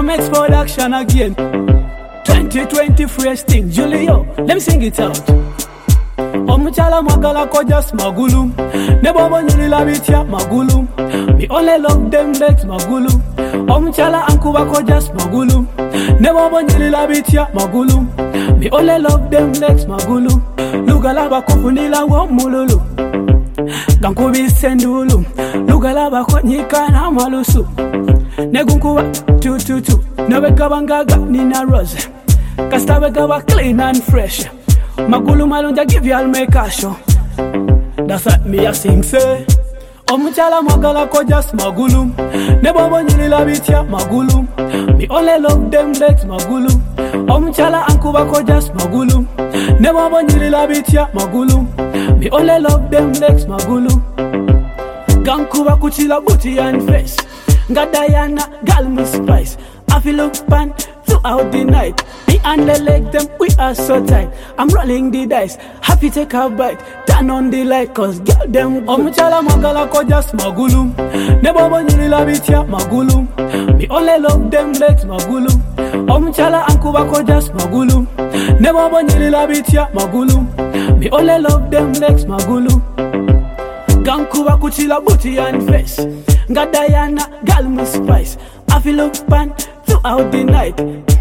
Timex production again. 2020 fresh thing, Julio, let me sing it out. Omuchala magala ko just magulu. Nebobo nyulila bitya magulu. Me only love them legs magulu. Omuchala ankuba ko just magulu. Nebobo nyulila bitya magulu. Me only love them legs magulu. Lugalaba ko funila wo mululu. Gankubi sendulu. Lugalaba ko nyikana malusu. Negunkuba tututu. Nabekabangaga nina rose. Kastabekaba clean and fresh. Magulu malunja give y'all make a show. That's what me a sing say. Omuchala magala ko just magulu. Nebobo nyulila bitya magulu. Me only love them legs magulu. Omuchala ankuba ko just magulu. Nebobo nyulila bitya magulu. Me only love them legs magulu. Gankuba kuchila booty and face. Gadayana gal me spice. I feel up pan throughout the night. Me and the leg them, we are so tight. I'm rolling the dice, happy take a bite. Turn on the light, cause girl them Omuchala magala ko just magulu. Nebobo nyulila bitya magulu. Me only love them legs magulu. Omuchala ankuba ko just magulu. Nebobo nyulila bitya magulu. Me only love them legs magulu. Gankuba kuchila booty and face. Gadayana gal me spice. I feel up pan throughout the night.